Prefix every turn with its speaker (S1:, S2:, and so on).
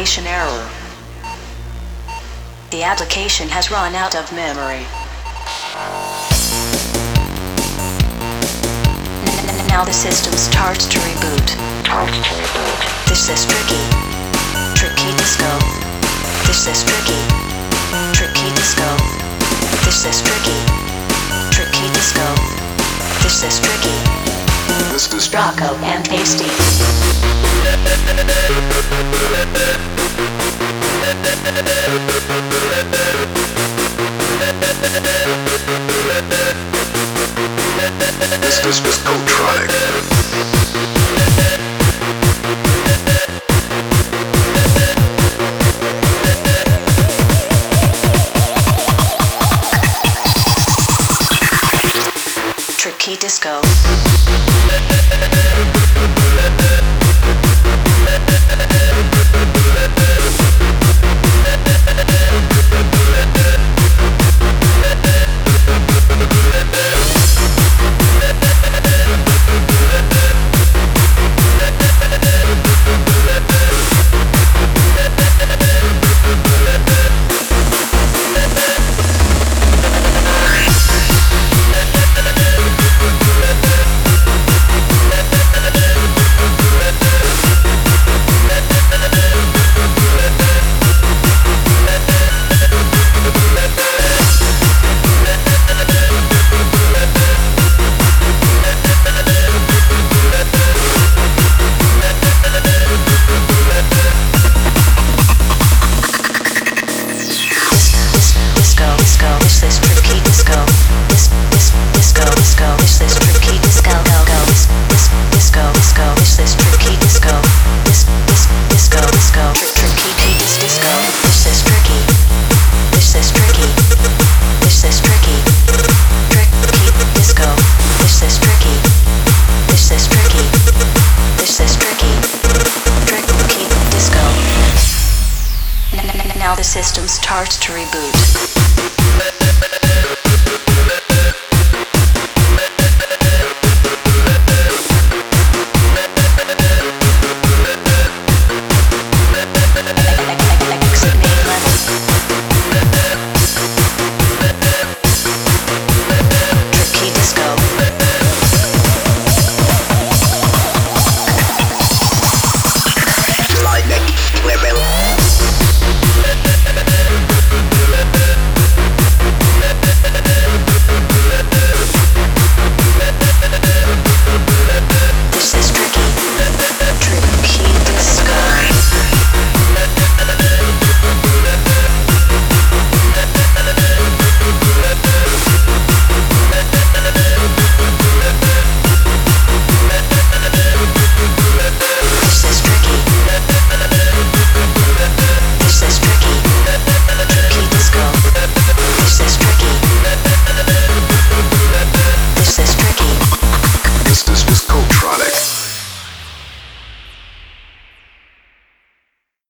S1: application error. The application has run out of memory. Now the system starts to reboot. This is tricky. Tricky disco. This is tricky. Tricky disco. This is tricky. Tricky disco. This is tricky.
S2: This is
S1: Rocco and Tasty.
S2: This is Discotronic.
S1: Tricky disco. Now the system starts to reboot.